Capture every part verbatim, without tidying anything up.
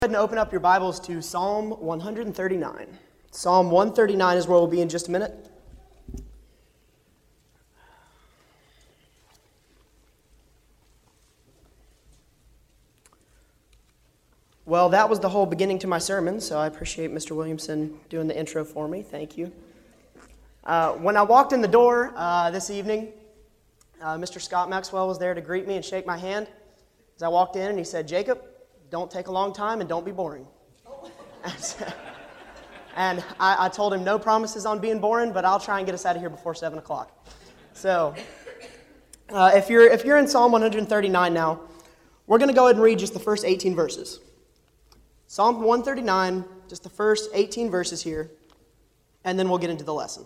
Go ahead and open up your Bibles to Psalm one thirty-nine. Psalm one thirty-nine is where we'll be in just a minute. Well, that was the whole beginning to my sermon, so I appreciate Mister Williamson doing the intro for me. Thank you. Uh, when I walked in the door uh, this evening, uh, Mister Scott Maxwell was there to greet me and shake my hand. As I walked in, and he said, "Jacob, don't take a long time and don't be boring." And I, I told him no promises on being boring, but I'll try and get us out of here before seven o'clock. So uh, if you're if you're in Psalm one thirty-nine now, we're going to go ahead and read just the first eighteen verses. Psalm one thirty-nine, just the first eighteen verses here, and then we'll get into the lesson.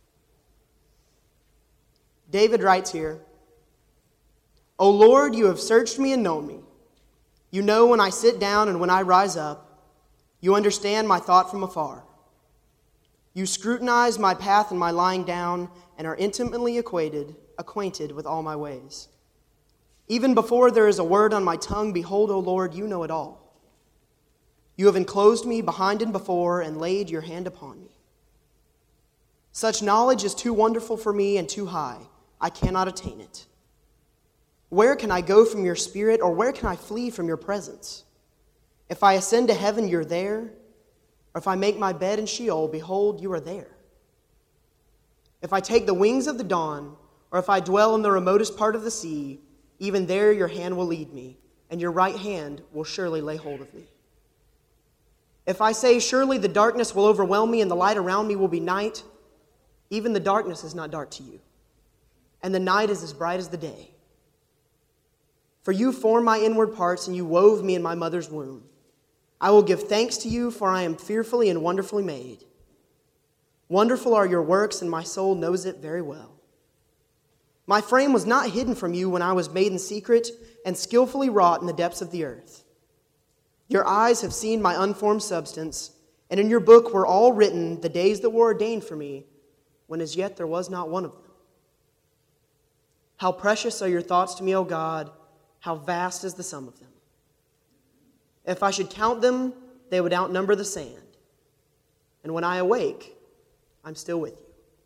David writes here, "O Lord, you have searched me and known me. You know when I sit down and when I rise up. You understand my thought from afar. You scrutinize my path and my lying down and are intimately acquainted, acquainted with all my ways. Even before there is a word on my tongue, behold, O Lord, you know it all. You have enclosed me behind and before and laid your hand upon me. Such knowledge is too wonderful for me and too high. I cannot attain it. Where can I go from your spirit, or where can I flee from your presence? If I ascend to heaven, you're there. Or if I make my bed in Sheol, behold, you are there. If I take the wings of the dawn, or if I dwell in the remotest part of the sea, even there your hand will lead me, and your right hand will surely lay hold of me. If I say, surely the darkness will overwhelm me, and the light around me will be night, even the darkness is not dark to you, and the night is as bright as the day. For you formed my inward parts, and you wove me in my mother's womb. I will give thanks to you, for I am fearfully and wonderfully made. Wonderful are your works, and my soul knows it very well. My frame was not hidden from you when I was made in secret and skillfully wrought in the depths of the earth. Your eyes have seen my unformed substance, and in your book were all written the days that were ordained for me, when as yet there was not one of them. How precious are your thoughts to me, O God! How vast is the sum of them! If I should count them, they would outnumber the sand. And when I awake, I'm still with you."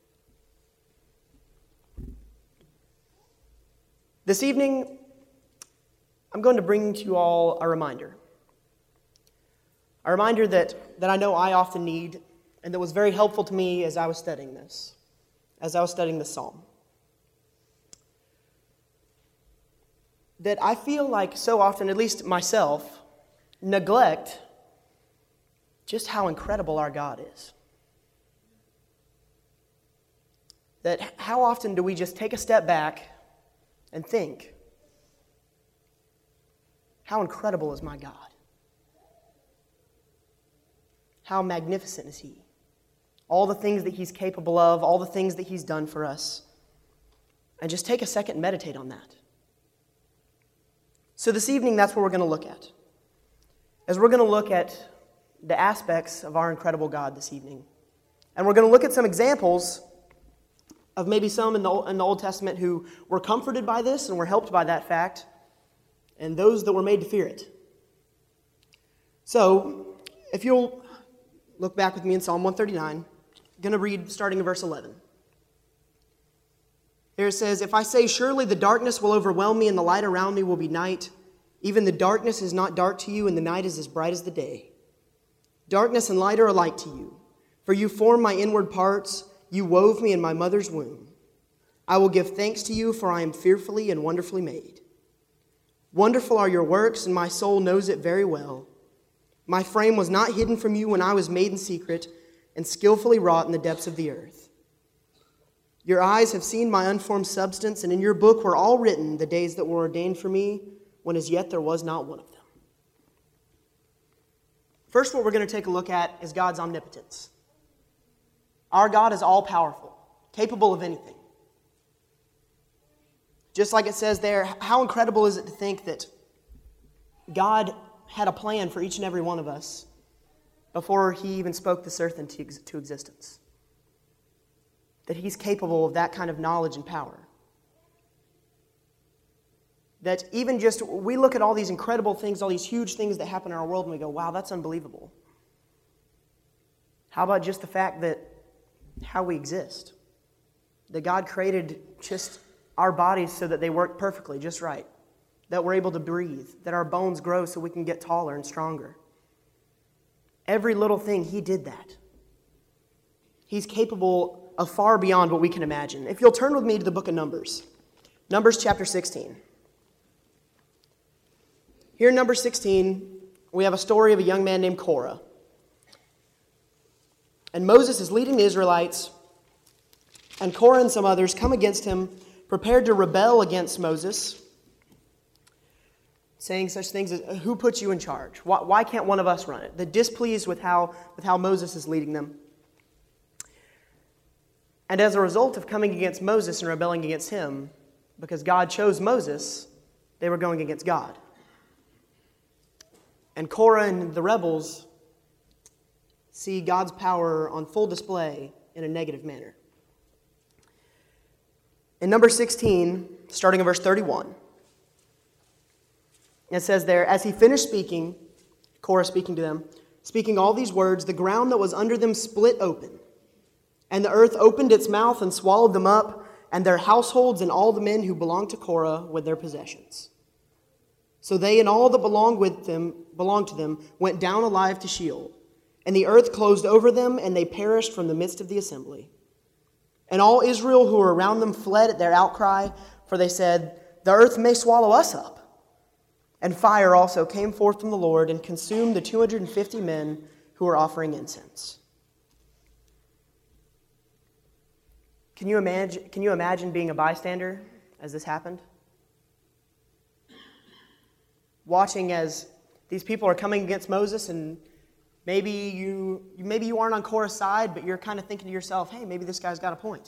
This evening, I'm going to bring to you all a reminder. A reminder that, that I know I often need, and that was very helpful to me as I was studying this, as I was studying this psalm. That I feel like so often, at least myself, neglect just how incredible our God is. That how often do we just take a step back and think, how incredible is my God? How magnificent is He? All the things that He's capable of, all the things that He's done for us. And just take a second and meditate on that. So this evening, that's what we're going to look at. As we're going to look at the aspects of our incredible God this evening. And we're going to look at some examples of maybe some in the, in the Old Testament who were comforted by this and were helped by that fact, and those that were made to fear it. So, if you'll look back with me in Psalm one thirty-nine, I'm going to read starting in verse eleven. Here it says, "If I say, surely the darkness will overwhelm me and the light around me will be night, even the darkness is not dark to you and the night is as bright as the day. Darkness and light are alike to you, for you formed my inward parts, you wove me in my mother's womb. I will give thanks to you, for I am fearfully and wonderfully made. Wonderful are your works, and my soul knows it very well. My frame was not hidden from you when I was made in secret and skillfully wrought in the depths of the earth. Your eyes have seen my unformed substance, and in your book were all written the days that were ordained for me, when as yet there was not one of them." First, what we're going to take a look at is God's omnipotence. Our God is all-powerful, capable of anything. Just like it says there, how incredible is it to think that God had a plan for each and every one of us before He even spoke this earth into to existence. That He's capable of that kind of knowledge and power. That even just, we look at all these incredible things, all these huge things that happen in our world, and we go, wow, that's unbelievable. How about just the fact that how we exist? That God created just our bodies so that they work perfectly, just right. That we're able to breathe. That our bones grow so we can get taller and stronger. Every little thing, He did that. He's capable of far beyond what we can imagine. If you'll turn with me to the book of Numbers. Numbers chapter sixteen. Here in Numbers sixteen, we have a story of a young man named Korah. And Moses is leading the Israelites, and Korah and some others come against him, prepared to rebel against Moses, saying such things as, who put you in charge? Why, why can't one of us run it? They're displeased with how, with how Moses is leading them. And as a result of coming against Moses and rebelling against him, because God chose Moses, they were going against God. And Korah and the rebels see God's power on full display in a negative manner. In Numbers sixteen, starting in verse thirty-one, it says there, as he finished speaking, Korah speaking to them, speaking all these words, the ground that was under them split open, and the earth opened its mouth and swallowed them up, and their households and all the men who belonged to Korah with their possessions. So they and all that belonged with them, belonged to them, went down alive to Sheol, and the earth closed over them, and they perished from the midst of the assembly. And all Israel who were around them fled at their outcry, for they said, the earth may swallow us up. And fire also came forth from the Lord and consumed the two hundred fifty men who were offering incense. Can you imagine, can you imagine being a bystander as this happened? Watching as these people are coming against Moses, and maybe you maybe you aren't on Korah's side, but you're kind of thinking to yourself, hey, maybe this guy's got a point.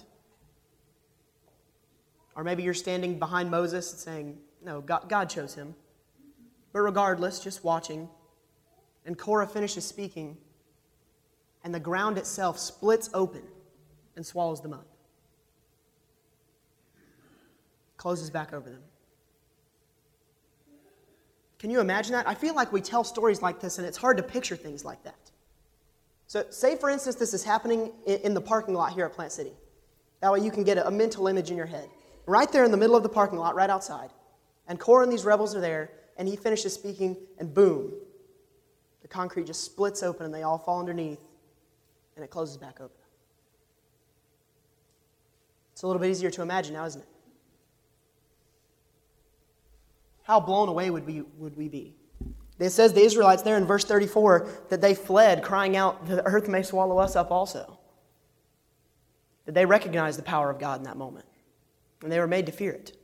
Or maybe you're standing behind Moses and saying, no, God, God chose him. But regardless, just watching, and Korah finishes speaking, and the ground itself splits open and swallows them up. Closes back over them. Can you imagine that? I feel like we tell stories like this, and it's hard to picture things like that. So say, for instance, this is happening in the parking lot here at Plant City. That way you can get a mental image in your head. Right there in the middle of the parking lot, right outside. And Korah and these rebels are there, and he finishes speaking, and boom, the concrete just splits open, and they all fall underneath, and it closes back open. It's a little bit easier to imagine now, isn't it? How blown away would we, would we be? It says the Israelites there in verse thirty-four that they fled, crying out, the earth may swallow us up also. That they recognized the power of God in that moment. And they were made to fear it.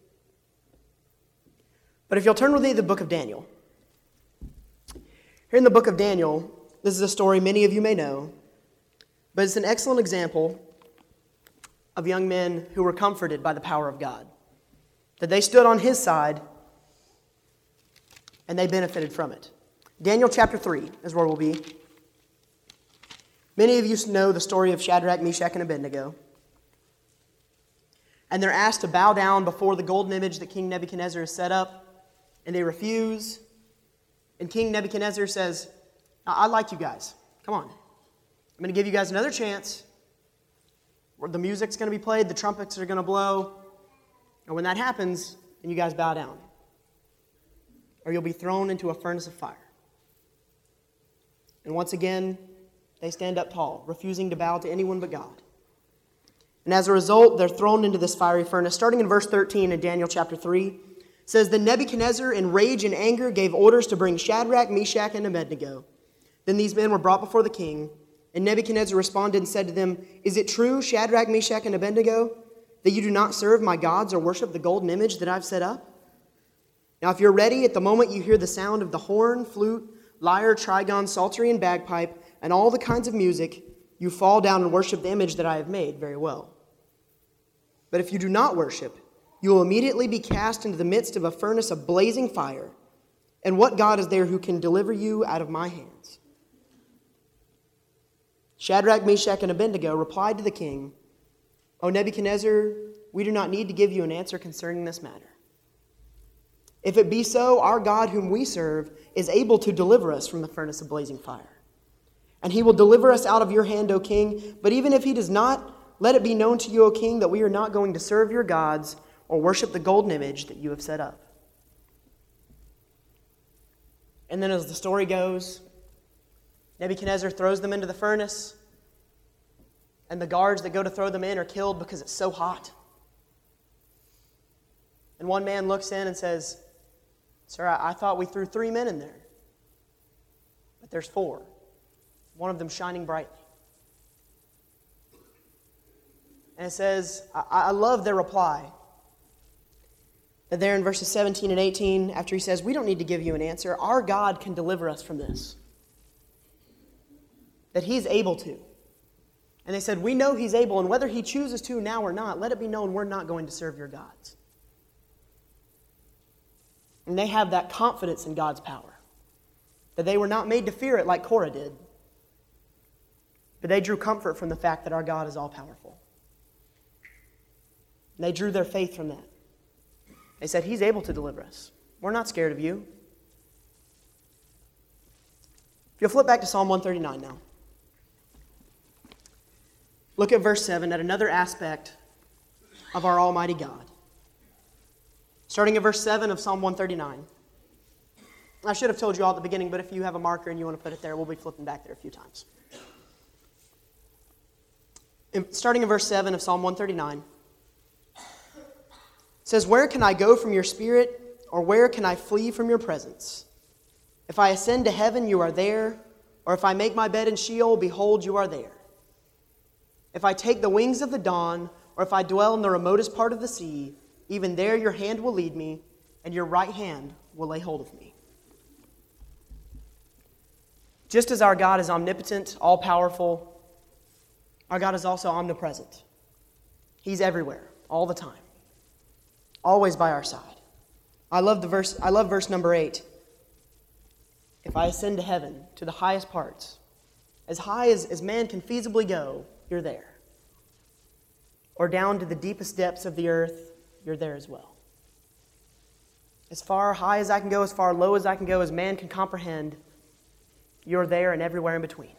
But if you'll turn with me to the book of Daniel. Here in the book of Daniel, this is a story many of you may know, but it's an excellent example of young men who were comforted by the power of God. That they stood on His side, and they benefited from it. Daniel chapter three is where we'll be. Many of you know the story of Shadrach, Meshach, and Abednego. And they're asked to bow down before the golden image that King Nebuchadnezzar has set up, and they refuse. And King Nebuchadnezzar says, I like you guys. Come on. I'm going to give you guys another chance. The music's going to be played, the trumpets are going to blow, and when that happens, then you guys bow down. Or you'll be thrown into a furnace of fire. And once again, they stand up tall, refusing to bow to anyone but God. And as a result, they're thrown into this fiery furnace. Starting in verse thirteen in Daniel chapter three, it says, Then Nebuchadnezzar, in rage and anger, gave orders to bring Shadrach, Meshach, and Abednego. Then these men were brought before the king, and Nebuchadnezzar responded and said to them, Is it true, Shadrach, Meshach, and Abednego, that you do not serve my gods or worship the golden image that I've set up? Now, if you're ready, at the moment you hear the sound of the horn, flute, lyre, trigon, psaltery, and bagpipe, and all the kinds of music, you fall down and worship the image that I have made very well. But if you do not worship, you will immediately be cast into the midst of a furnace of blazing fire. And what God is there who can deliver you out of my hands? Shadrach, Meshach, and Abednego replied to the king, O Nebuchadnezzar, we do not need to give you an answer concerning this matter. If it be so, our God whom we serve is able to deliver us from the furnace of blazing fire. And he will deliver us out of your hand, O king. But even if he does not, let it be known to you, O king, that we are not going to serve your gods or worship the golden image that you have set up. And then as the story goes, Nebuchadnezzar throws them into the furnace, and the guards that go to throw them in are killed because it's so hot. And one man looks in and says, "Sir, I, I thought we threw three men in there. But there's four, one of them shining brightly." And it says, I, I love their reply. That there in verses seventeen and eighteen, after he says, "We don't need to give you an answer. Our God can deliver us from this." That he's able to. And they said, "We know he's able, and whether he chooses to now or not, let it be known we're not going to serve your gods." And they have that confidence in God's power. That they were not made to fear it like Korah did. But they drew comfort from the fact that our God is all-powerful. And they drew their faith from that. They said, "He's able to deliver us. We're not scared of you." If you'll flip back to Psalm one thirty-nine now. Look at verse seven, at another aspect of our Almighty God. Starting at verse seven of Psalm one thirty-nine. I should have told you all at the beginning, but if you have a marker and you want to put it there, we'll be flipping back there a few times. Starting in verse seven of Psalm one thirty-nine. It says, "Where can I go from your spirit, or where can I flee from your presence? If I ascend to heaven, you are there, or if I make my bed in Sheol, behold, you are there. If I take the wings of the dawn, or if I dwell in the remotest part of the sea, even there your hand will lead me, and your right hand will lay hold of me." Just as our God is omnipotent, all-powerful, our God is also omnipresent. He's everywhere, all the time. Always by our side. I love the verse, I love verse number eight. "If I ascend to heaven, to the highest parts, as high as, as man can feasibly go, you're there. Or down to the deepest depths of the earth, you're there as well. As far high as I can go, as far low as I can go, as man can comprehend, you're there and everywhere in between."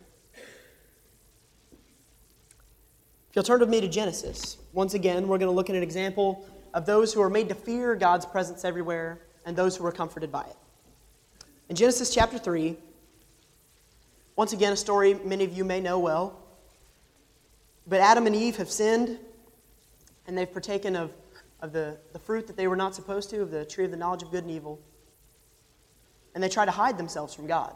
If you'll turn with me to Genesis, once again, we're going to look at an example of those who are made to fear God's presence everywhere and those who are comforted by it. In Genesis chapter three, once again, a story many of you may know well. But Adam and Eve have sinned, and they've partaken of, of the, the fruit that they were not supposed to, of the tree of the knowledge of good and evil. And they try to hide themselves from God.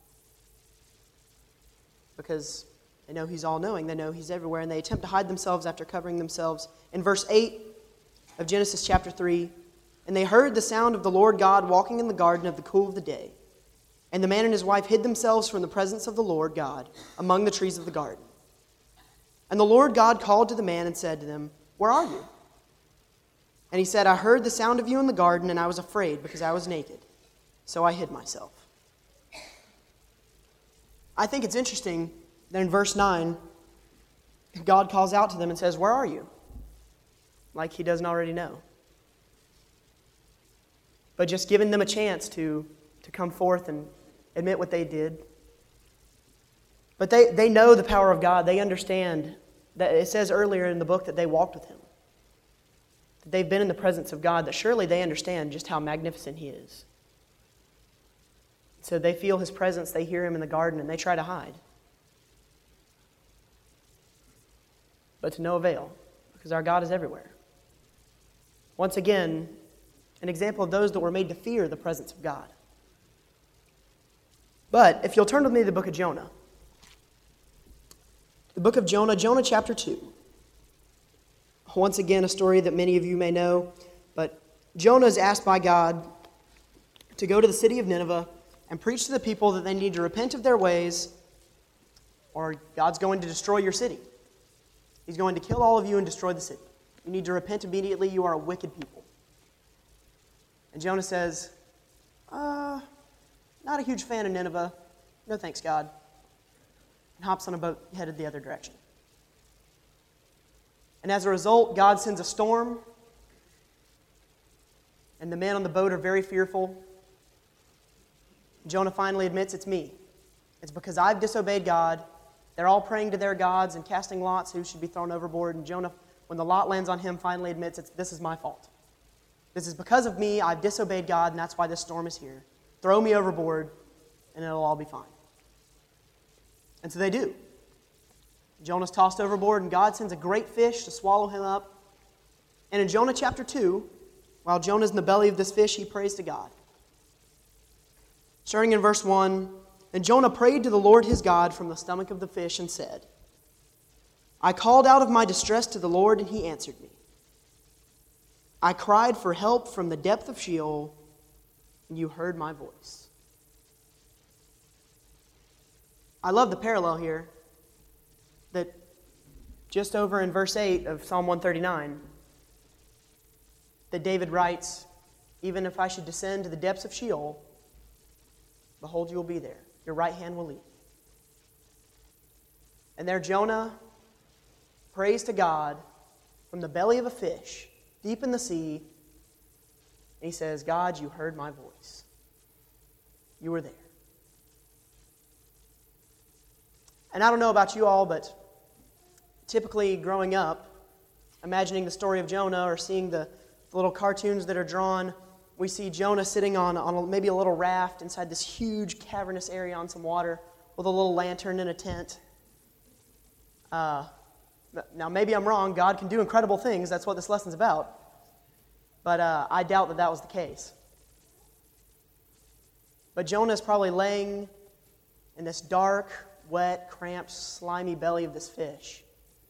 Because they know He's all-knowing, they know He's everywhere, and they attempt to hide themselves after covering themselves. In verse eight of Genesis chapter three, "And they heard the sound of the Lord God walking in the garden of the cool of the day. And the man and his wife hid themselves from the presence of the Lord God among the trees of the garden. And the Lord God called to the man and said to them, 'Where are you?' And he said, 'I heard the sound of you in the garden, and I was afraid because I was naked. So I hid myself.'" I think it's interesting that in verse nine, God calls out to them and says, "Where are you?" Like He doesn't already know. But just giving them a chance to, to come forth and admit what they did. But they, they know the power of God. They understand that it says earlier in the book that they walked with Him. That they've been in the presence of God, that surely they understand just how magnificent He is. So they feel His presence, they hear Him in the garden, and they try to hide. But to no avail, because our God is everywhere. Once again, an example of those that were made to fear the presence of God. But if you'll turn with me to the book of Jonah. The book of Jonah, Jonah chapter two. Once again, a story that many of you may know. But Jonah is asked by God to go to the city of Nineveh and preach to the people that they need to repent of their ways, or God's going to destroy your city. He's going to kill all of you and destroy the city. You need to repent immediately. You are a wicked people. And Jonah says, uh, not a huge fan of Nineveh. No thanks, God. And hops on a boat headed the other direction. And as a result, God sends a storm. and the men on the boat are very fearful. Jonah finally admits, it's me. It's because I've disobeyed God. They're all praying to their gods and casting lots who should be thrown overboard. And Jonah, when the lot lands on him, finally admits, it's, this is my fault. This is because of me. I've disobeyed God, and that's why this storm is here. Throw me overboard, and it'll all be fine. And so they do. Jonah's tossed overboard, and God sends a great fish to swallow him up. And in Jonah chapter two, while Jonah's in the belly of this fish, he prays to God. Starting in verse one, "And Jonah prayed to the Lord his God from the stomach of the fish and said, I called out of my distress to the Lord, and he answered me. I cried for help from the depth of Sheol, and you heard my voice." I love the parallel here that just over in verse eight of Psalm one thirty-nine, that David writes, "Even if I should descend to the depths of Sheol, behold, you will be there. Your right hand will lead me." And there Jonah prays to God from the belly of a fish, deep in the sea, and he says, "God, you heard my voice. You were there." And I don't know about you all, but typically growing up, imagining the story of Jonah or seeing the, the little cartoons that are drawn, we see Jonah sitting on, on a, maybe a little raft inside this huge cavernous area on some water with a little lantern and a tent. Uh, now, maybe I'm wrong. God can do incredible things. That's what this lesson's about. But uh, I doubt that that was the case. But Jonah is probably laying in this dark, wet, cramped, slimy belly of this fish.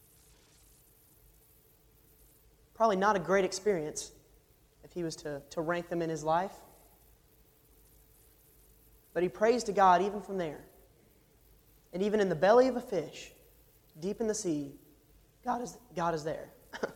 Probably not a great experience if he was to, to rank them in his life. But he prays to God even from there. And even in the belly of a fish, deep in the sea, God is, God is there.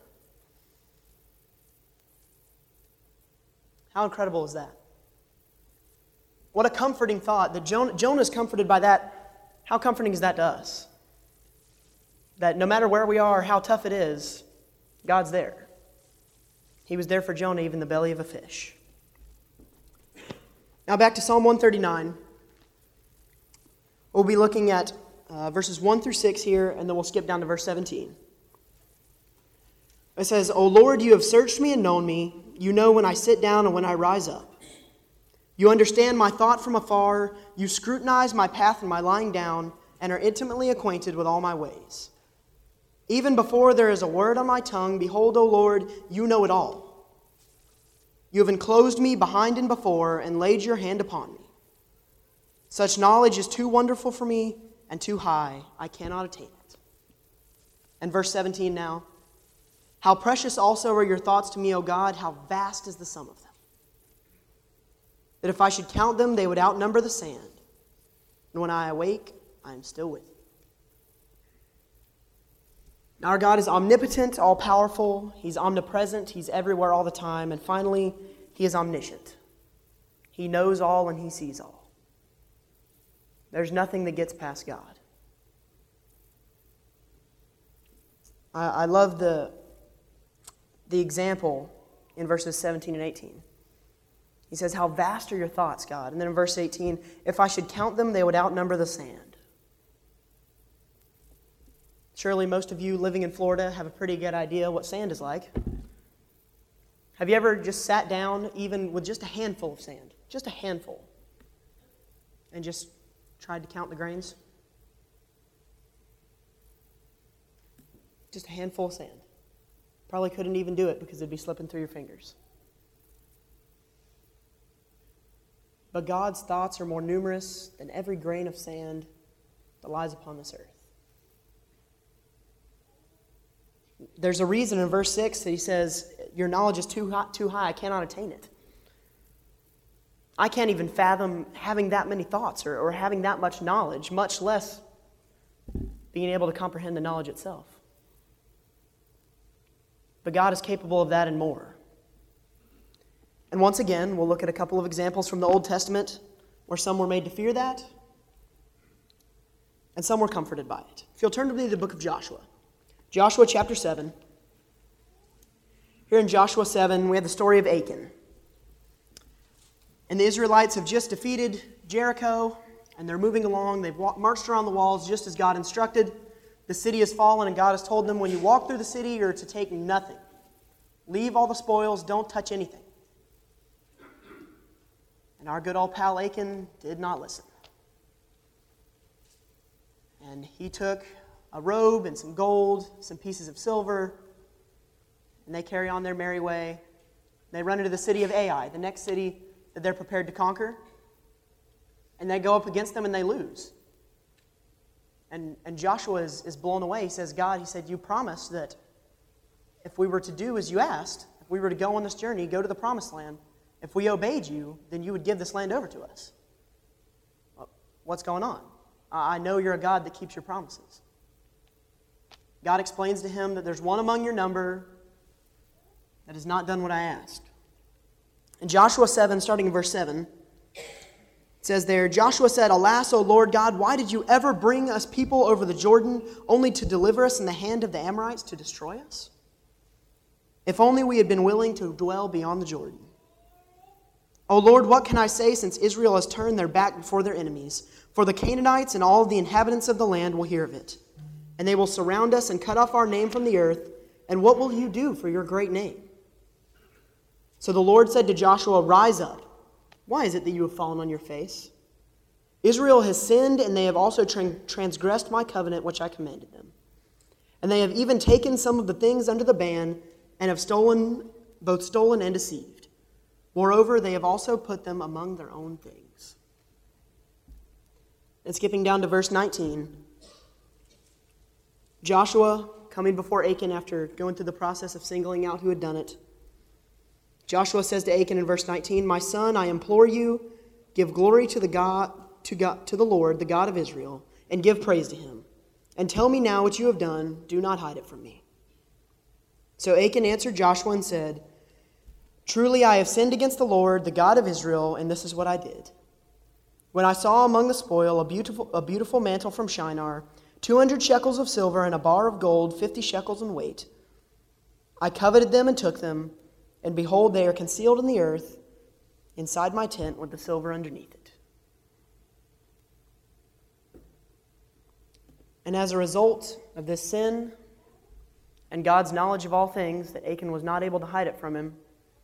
How incredible is that? What a comforting thought that Jonah, Jonah is comforted by that. How comforting is that to us? That no matter where we are, how tough it is, God's there. He was there for Jonah, even in the belly of a fish. Now back to Psalm one thirty-nine. We'll be looking at uh, verses one through six here, and then we'll skip down to verse seventeen. It says, "O Lord, you have searched me and known me. You know when I sit down and when I rise up. You understand my thought from afar. You scrutinize my path and my lying down, and are intimately acquainted with all my ways. Even before there is a word on my tongue, behold, O Lord, you know it all. You have enclosed me behind and before, and laid your hand upon me. Such knowledge is too wonderful for me, and too high. I cannot attain it." And verse seventeen now. "How precious also are your thoughts to me, O God, how vast is the sum of them. That if I should count them, they would outnumber the sand. And when I awake, I am still with you." Our God is omnipotent, all-powerful. He's omnipresent. He's everywhere all the time. And finally, He is omniscient. He knows all and He sees all. There's nothing that gets past God. I, I love the, the example in verses seventeen and eighteen. He says, "How vast are your thoughts, God?" And then in verse eighteen, "If I should count them, they would outnumber the sand." Surely most of you living in Florida have a pretty good idea what sand is like. Have you ever just sat down even with just a handful of sand, just a handful, and just tried to count the grains? Just a handful of sand. Probably couldn't even do it because it'd be slipping through your fingers. But God's thoughts are more numerous than every grain of sand that lies upon this earth. There's a reason in verse six that he says, "Your knowledge is too high, too high. I cannot attain it." I can't even fathom having that many thoughts or, or having that much knowledge, much less being able to comprehend the knowledge itself. But God is capable of that and more. And once again, we'll look at a couple of examples from the Old Testament where some were made to fear that, and some were comforted by it. If you'll turn to me to the book of Joshua. Joshua chapter seven. Here in Joshua seven, we have the story of Achan. And the Israelites have just defeated Jericho, and they're moving along. They've walked, marched around the walls just as God instructed. The city has fallen, and God has told them, when you walk through the city, you're to take nothing. Leave all the spoils. Don't touch anything. And our good old pal Achan did not listen. And he took a robe and some gold, some pieces of silver, and they carry on their merry way. They run into the city of Ai, the next city that they're prepared to conquer. And they go up against them and they lose. And, and Joshua is, is blown away. He says, God, he said, you promised that if we were to do as you asked, if we were to go on this journey, go to the promised land, if we obeyed you, then you would give this land over to us. Well, what's going on? I know you're a God that keeps your promises. God explains to him that there's one among your number that has not done what I asked. In Joshua seven, starting in verse seven, it says there, Joshua said, Alas, O Lord God, why did you ever bring us people over the Jordan only to deliver us in the hand of the Amorites to destroy us? If only we had been willing to dwell beyond the Jordan. O Lord, what can I say since Israel has turned their back before their enemies? For the Canaanites and all of the inhabitants of the land will hear of it. And they will surround us and cut off our name from the earth. And what will you do for your great name? So the Lord said to Joshua, Rise up. Why is it that you have fallen on your face? Israel has sinned, and they have also transgressed my covenant which I commanded them. And they have even taken some of the things under the ban, and have stolen, both stolen and deceived. Moreover, they have also put them among their own things. And skipping down to verse nineteen, Joshua coming before Achan after going through the process of singling out who had done it. Joshua says to Achan in verse nineteen, My son, I implore you, give glory to the God, to God, to the Lord, the God of Israel, and give praise to him. And tell me now what you have done. Do not hide it from me. So Achan answered Joshua and said, Truly I have sinned against the Lord, the God of Israel, and this is what I did. When I saw among the spoil a beautiful, a beautiful mantle from Shinar, two hundred shekels of silver, and a bar of gold, fifty shekels in weight, I coveted them and took them, and behold, they are concealed in the earth, inside my tent with the silver underneath it. And as a result of this sin and God's knowledge of all things, that Achan was not able to hide it from him,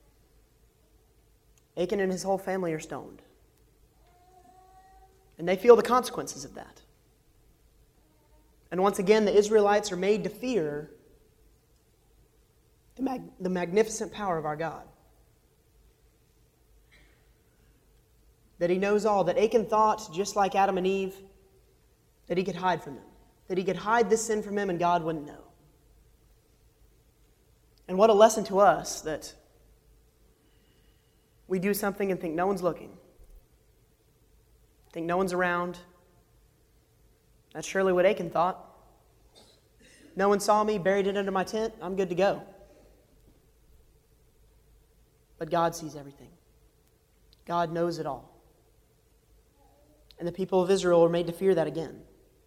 Achan and his whole family are stoned. And they feel the consequences of that. And once again, the Israelites are made to fear the, mag- the magnificent power of our God. That he knows all. That Achan thought, just like Adam and Eve, that he could hide from them. That he could hide this sin from him and God wouldn't know. And what a lesson to us that we do something and think no one's looking. Think no one's around. That's surely what Achan thought. No one saw me, buried it under my tent, I'm good to go. But God sees everything. God knows it all. And the people of Israel are made to fear that again.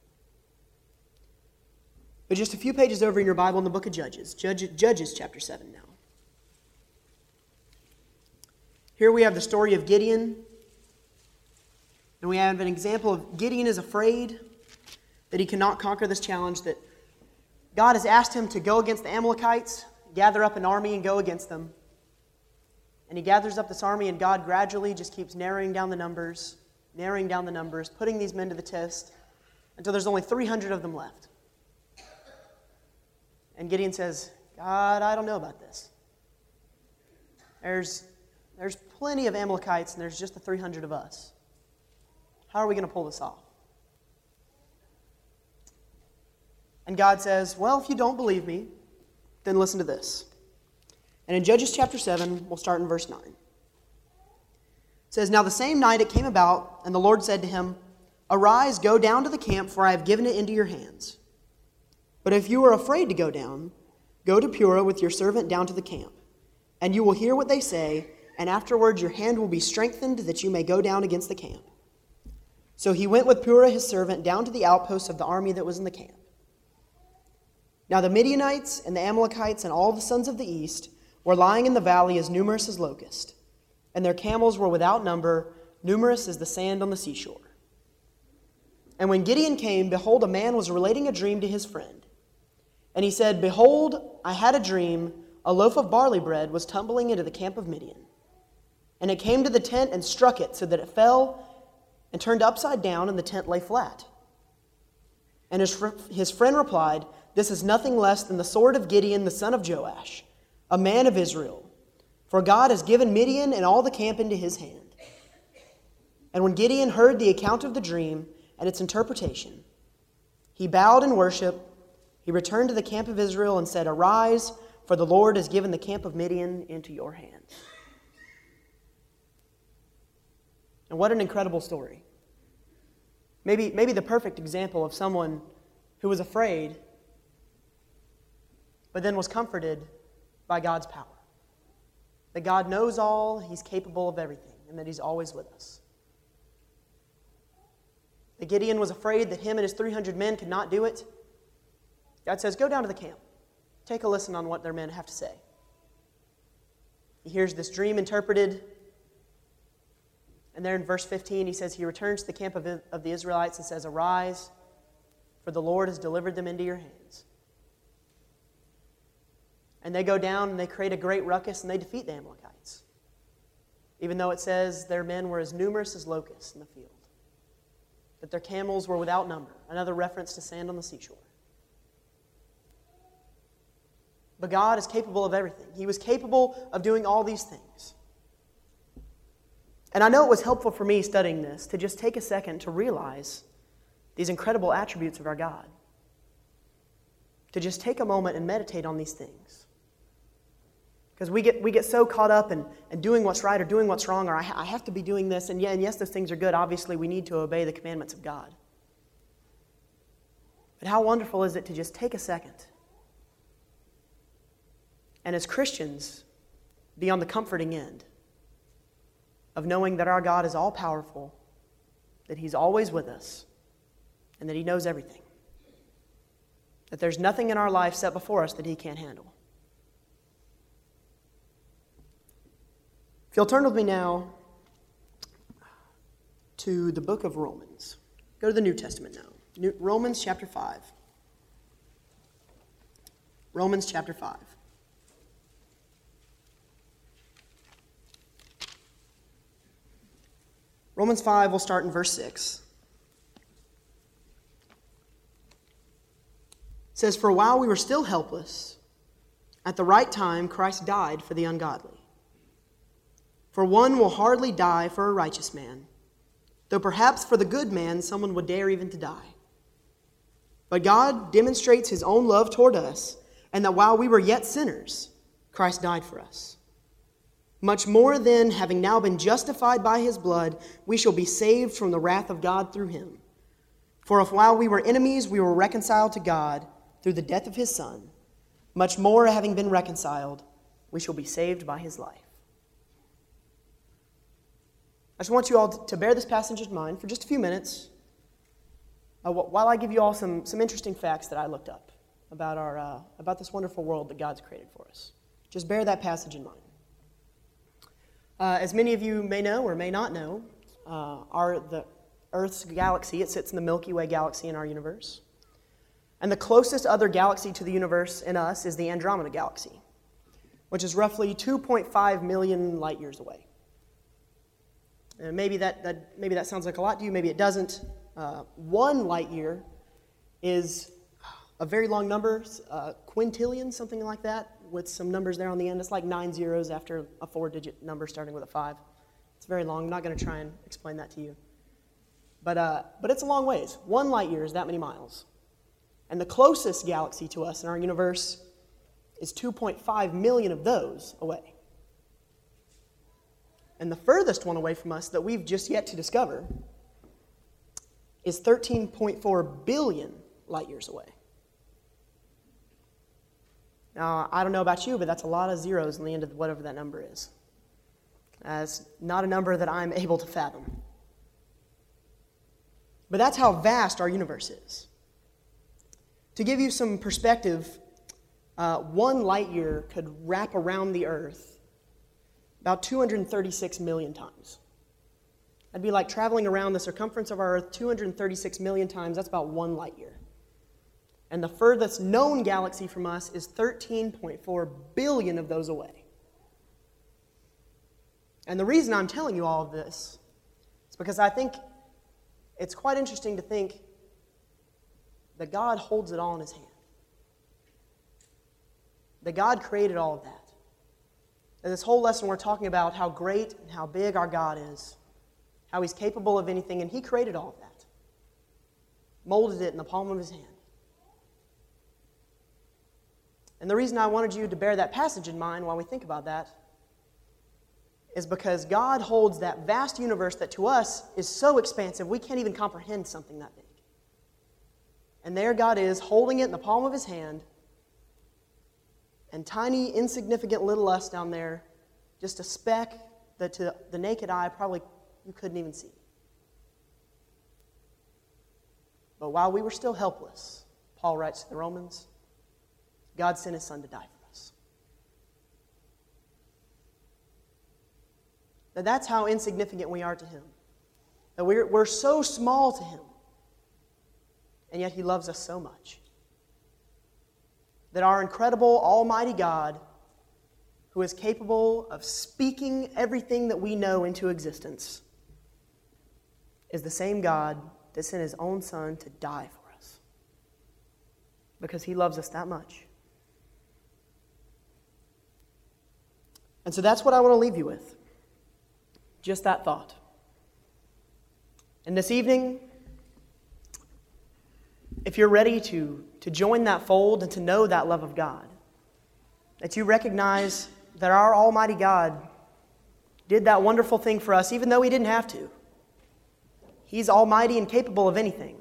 But just a few pages over in your Bible in the book of Judges, Judges, Judges chapter seven now. Here we have the story of Gideon. And we have an example of Gideon is afraid that he cannot conquer this challenge, that God has asked him to go against the Amalekites, gather up an army and go against them. And he gathers up this army, and God gradually just keeps narrowing down the numbers, narrowing down the numbers, putting these men to the test, until there's only three hundred of them left. And Gideon says, God, I don't know about this. There's, there's plenty of Amalekites, and there's just the three hundred of us. How are we going to pull this off? And God says, well, if you don't believe me, then listen to this. And in Judges chapter seven, we'll start in verse nine. It says, Now the same night it came about, and the Lord said to him, Arise, go down to the camp, for I have given it into your hands. But if you are afraid to go down, go to Purah with your servant down to the camp, and you will hear what they say, and afterwards your hand will be strengthened that you may go down against the camp. So he went with Purah his servant down to the outposts of the army that was in the camp. Now the Midianites and the Amalekites and all the sons of the east were lying in the valley as numerous as locusts. and their camels were without number, numerous as the sand on the seashore. And when Gideon came, behold, a man was relating a dream to his friend. And he said, Behold, I had a dream, a loaf of barley bread was tumbling into the camp of Midian. And it came to the tent and struck it, so that it fell and turned upside down, and the tent lay flat. And his, fr- his friend replied, This is nothing less than the sword of Gideon, the son of Joash, a man of Israel. For God has given Midian and all the camp into his hand. And when Gideon heard the account of the dream and its interpretation, he bowed in worship. He returned to the camp of Israel and said, Arise, for the Lord has given the camp of Midian into your hands. And what an incredible story. Maybe, maybe the perfect example of someone who was afraid, but then was comforted by God's power. That God knows all, He's capable of everything, and that He's always with us. That Gideon was afraid that him and his three hundred men could not do it. God says, go down to the camp. Take a listen on what their men have to say. He hears this dream interpreted. And there in verse fifteen, he says, he returns to the camp of, of the Israelites and says, Arise, for the Lord has delivered them into your hands. And they go down and they create a great ruckus and they defeat the Amalekites. Even though it says their men were as numerous as locusts in the field. That their camels were without number. Another reference to sand on the seashore. But God is capable of everything. He was capable of doing all these things. And I know it was helpful for me studying this to just take a second to realize these incredible attributes of our God. To just take a moment and meditate on these things. Because we get we get so caught up in, in doing what's right or doing what's wrong, or I, ha- I have to be doing this, and, yeah, and yes, those things are good. Obviously, we need to obey the commandments of God. But how wonderful is it to just take a second and as Christians be on the comforting end of knowing that our God is all-powerful, that He's always with us, and that He knows everything. That there's nothing in our life set before us that He can't handle. If you'll turn with me now to the book of Romans. Go to the New Testament now. New, Romans chapter five. Romans chapter five. Romans five, we'll start in verse six. It says, For while we were still helpless, at the right time Christ died for the ungodly. For one will hardly die for a righteous man, though perhaps for the good man someone would dare even to die. But God demonstrates His own love toward us, and that while we were yet sinners, Christ died for us. Much more then, having now been justified by His blood, we shall be saved from the wrath of God through Him. For if while we were enemies we were reconciled to God through the death of His Son, much more having been reconciled, we shall be saved by His life. I just want you all to bear this passage in mind for just a few minutes uh, while I give you all some, some interesting facts that I looked up about, our, uh, about this wonderful world that God's created for us. Just bear that passage in mind. Uh, as many of you may know or may not know, uh, our, the Earth's galaxy, it sits in the Milky Way galaxy in our universe. And the closest other galaxy to the universe in us is the Andromeda galaxy, which is roughly two point five million light years away. And maybe that, that maybe that sounds like a lot to you, maybe it doesn't. Uh, one light year is a very long number, uh, quintillion, something like that, with some numbers there on the end. It's like nine zeros after a four-digit number starting with a five. It's very long. I'm not going to try and explain that to you. But, uh, but it's a long ways. One light year is that many miles. And the closest galaxy to us in our universe is two point five million of those away. And the furthest one away from us that we've just yet to discover is thirteen point four billion light years away. Now, I don't know about you, but that's a lot of zeros in the end of whatever that number is. That's not a number that I'm able to fathom. But that's how vast our universe is. To give you some perspective, uh, one light year could wrap around the Earth About two hundred thirty-six million times. That'd be like traveling around the circumference of our Earth two hundred thirty-six million times. That's about one light year. And the furthest known galaxy from us is thirteen point four billion of those away. And the reason I'm telling you all of this is because I think it's quite interesting to think that God holds it all in His hand. That God created all of that. And this whole lesson we're talking about how great and how big our God is, how He's capable of anything, and He created all of that. Molded it in the palm of His hand. And the reason I wanted you to bear that passage in mind while we think about that is because God holds that vast universe that to us is so expansive we can't even comprehend something that big. And there God is, holding it in the palm of His hand, and tiny, insignificant little us down there, just a speck that to the naked eye probably you couldn't even see. But while we were still helpless, Paul writes to the Romans, God sent His Son to die for us. Now that's how insignificant we are to Him. That we're, we're so small to Him, and yet He loves us so much. That our incredible, almighty God, who is capable of speaking everything that we know into existence, is the same God that sent His own Son to die for us. Because He loves us that much. And so that's what I want to leave you with. Just that thought. And this evening, if you're ready to, to join that fold and to know that love of God, that you recognize that our Almighty God did that wonderful thing for us even though He didn't have to. He's almighty and capable of anything.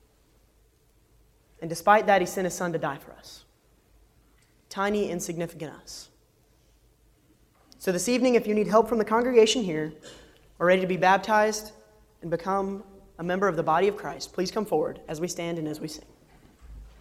And despite that, He sent His Son to die for us. Tiny, insignificant us. So this evening, if you need help from the congregation here, or ready to be baptized and become a member of the body of Christ, please come forward as we stand and as we sing.